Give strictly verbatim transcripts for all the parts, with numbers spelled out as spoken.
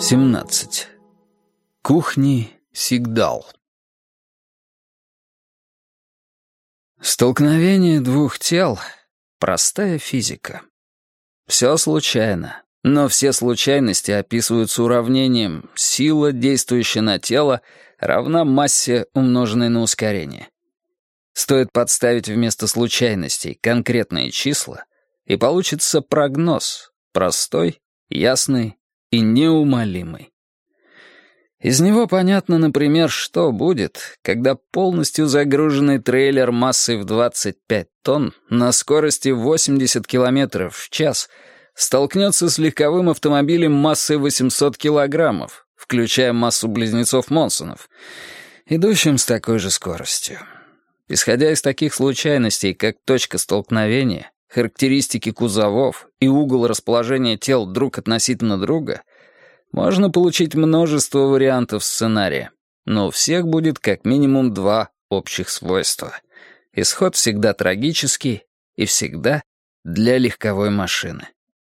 семнадцать. Кухни Сигдал. Столкновение двух тел — простая физика. Все случайно, но все случайности описываются уравнением «сила, действующая на тело, равна массе, умноженной на ускорение». Стоит подставить вместо случайностей конкретные числа, и получится прогноз, простой, ясный и неумолимый. Из него понятно, например, что будет, когда полностью загруженный трейлер массой в двадцать пять тонн на скорости восемьдесят километров в час столкнется с легковым автомобилем массой восемьсот килограммов, включая массу близнецов Монсонов, идущим с такой же скоростью. Исходя из таких случайностей, как точка столкновения, характеристики кузовов и угол расположения тел друг относительно друга, можно получить множество вариантов сценария, но у всех будет как минимум два общих свойства. Исход всегда трагический и всегда для легковой машины.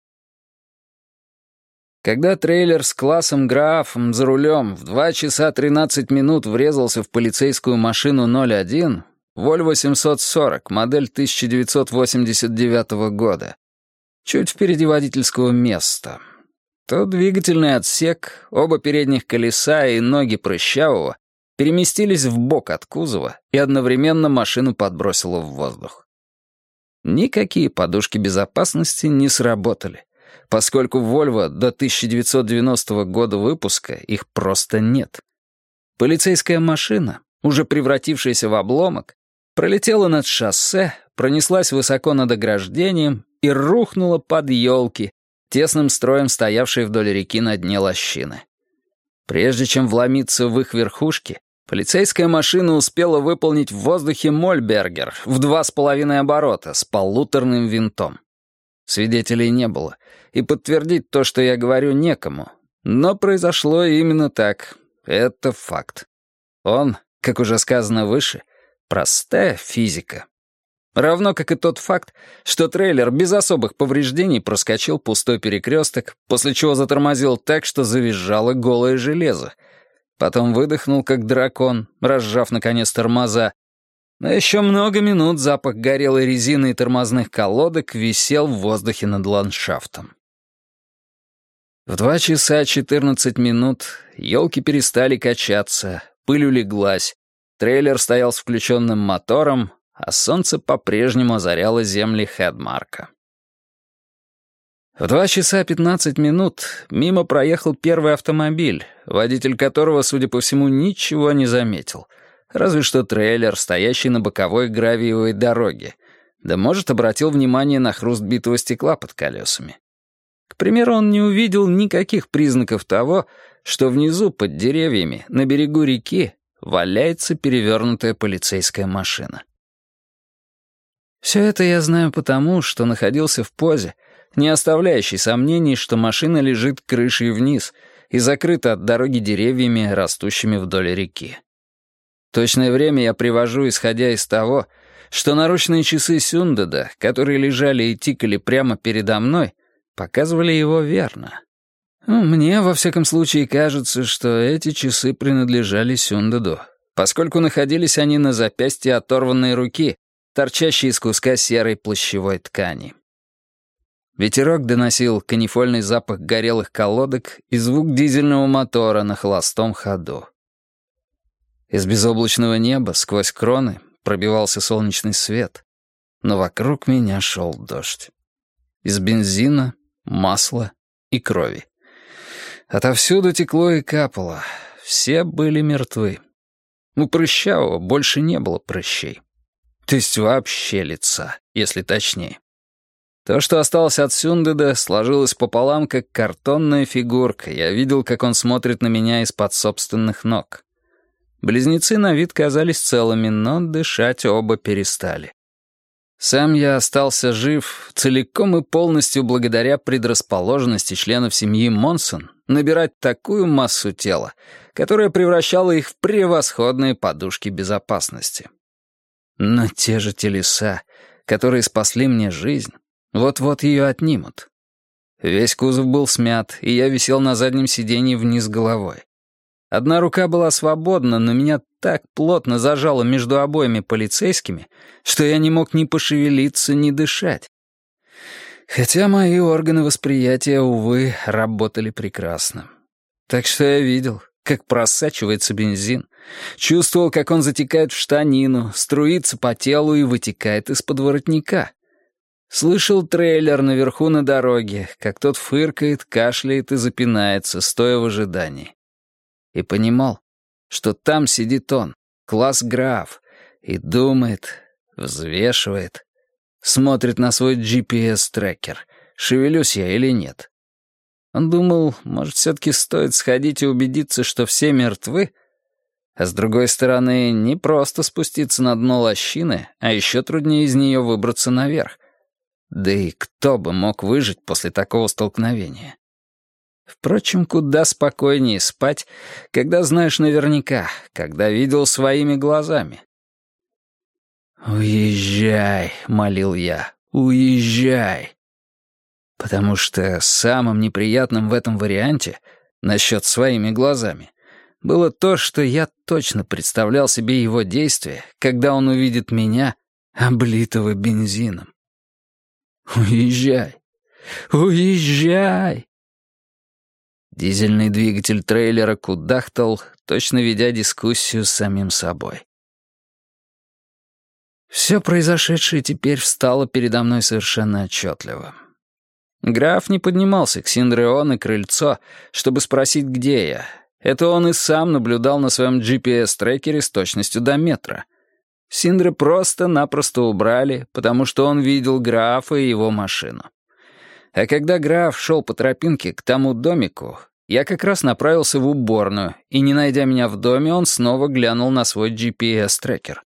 Когда трейлер с классом Граафом за рулем в два часа тринадцать минут врезался в полицейскую машину ноль один, Volvo семьсот сорок, модель тысяча девятьсот восемьдесят девятого года, чуть впереди водительского места, то двигательный отсек, оба передних колеса и ноги прыщавого переместились вбок от кузова, и одновременно машину подбросило в воздух. Никакие подушки безопасности не сработали, поскольку в Volvo до тысяча девятьсот девяностого года выпуска их просто нет. Полицейская машина, уже превратившаяся в обломок, пролетела над шоссе, пронеслась высоко над ограждением и рухнула под елки, тесным строем стоявшие вдоль реки на дне лощины. Прежде чем вломиться в их верхушки, полицейская машина успела выполнить в воздухе Мольбергер в два с половиной оборота с полуторным винтом. Свидетелей не было, и подтвердить то, что я говорю, некому. Но произошло именно так. Это факт. Он, как уже сказано выше, простая физика. Равно как и тот факт, что трейлер без особых повреждений проскочил пустой перекресток, после чего затормозил так, что завизжало голое железо. Потом выдохнул, как дракон, разжав, наконец, тормоза. Но еще много минут запах горелой резины и тормозных колодок висел в воздухе над ландшафтом. В два часа четырнадцать минут елки перестали качаться, пыль улеглась, трейлер стоял с включенным мотором, а солнце по-прежнему озаряло земли Хедмарка. В два часа пятнадцать минут мимо проехал первый автомобиль, водитель которого, судя по всему, ничего не заметил, разве что трейлер, стоящий на боковой гравиевой дороге, да, может, обратил внимание на хруст битого стекла под колесами. К примеру, он не увидел никаких признаков того, что внизу, под деревьями, на берегу реки, валяется перевернутая полицейская машина. Все это я знаю потому, что находился в позе, не оставляющей сомнений, что машина лежит крышей вниз и закрыта от дороги деревьями, растущими вдоль реки. Точное время я привожу, исходя из того, что наручные часы Сюндеда, которые лежали и тикали прямо передо мной, показывали его верно. Мне, во всяком случае, кажется, что эти часы принадлежали Сюндеду, поскольку находились они на запястье оторванной руки, торчащей из куска серой плащевой ткани. Ветерок доносил канифольный запах горелых колодок и звук дизельного мотора на холостом ходу. Из безоблачного неба сквозь кроны пробивался солнечный свет, но вокруг меня шел дождь. Из бензина, масла и крови. Отовсюду текло и капало. Все были мертвы. У Прыщавого больше не было прыщей. То есть вообще лица, если точнее. То, что осталось от Сюндеда, сложилось пополам, как картонная фигурка. Я видел, как он смотрит на меня из-под собственных ног. Близнецы на вид казались целыми, но дышать оба перестали. Сам я остался жив целиком и полностью благодаря предрасположенности членов семьи Монсон набирать такую массу тела, которая превращала их в превосходные подушки безопасности. Но те же телеса, которые спасли мне жизнь, вот-вот ее отнимут. Весь кузов был смят, и я висел на заднем сиденье вниз головой. Одна рука была свободна, но меня так плотно зажало между обоими полицейскими, что я не мог ни пошевелиться, ни дышать. Хотя мои органы восприятия, увы, работали прекрасно. Так что я видел, как просачивается бензин, чувствовал, как он затекает в штанину, струится по телу и вытекает из-под воротника. Слышал трейлер наверху на дороге, как тот фыркает, кашляет и запинается, стоя в ожидании. И понимал, что там сидит он, класс Граф, и думает, взвешивает, смотрит на свой джи пи эс-трекер, шевелюсь я или нет. Он думал, может, все-таки стоит сходить и убедиться, что все мертвы, а с другой стороны, не просто спуститься на дно лощины, а еще труднее из нее выбраться наверх. Да и кто бы мог выжить после такого столкновения? Впрочем, куда спокойнее спать, когда знаешь наверняка, когда видел своими глазами. «Уезжай», — молил я, — «уезжай». Потому что самым неприятным в этом варианте, насчет своими глазами, было то, что я точно представлял себе его действия, когда он увидит меня, облитого бензином. «Уезжай! Уезжай!» Дизельный двигатель трейлера кудахтал, точно ведя дискуссию с самим собой. Все произошедшее теперь встало передо мной совершенно отчетливо. Граф не поднимался к Синдрео на крыльцо, чтобы спросить, где я. Это он и сам наблюдал на своем джи пи эс-трекере с точностью до метра. Синдре просто-напросто убрали, потому что он видел графа и его машину. А когда граф шел по тропинке к тому домику, я как раз направился в уборную, и, не найдя меня в доме, он снова глянул на свой джи пи эс-трекер.